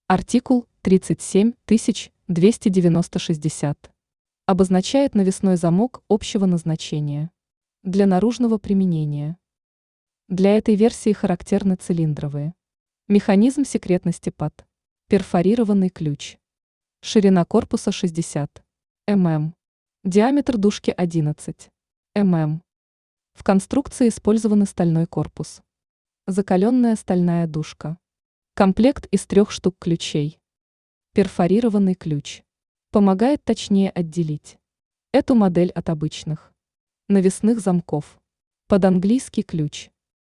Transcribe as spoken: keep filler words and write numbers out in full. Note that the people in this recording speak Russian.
Артикул тридцать семь тысяч двести девяносто шестьдесят обозначает навесной замок общего назначения для наружного применения. Для этой версии характерны цилиндровые. Механизм секретности под. Перфорированный ключ. Ширина корпуса шестьдесят миллиметров. Диаметр дужки одиннадцать миллиметров. В конструкции использован стальной корпус. Закаленная стальная дужка. Комплект из трех штук ключей. Перфорированный ключ. Помогает точнее отделить эту модель от обычных навесных замков. Под английский ключ.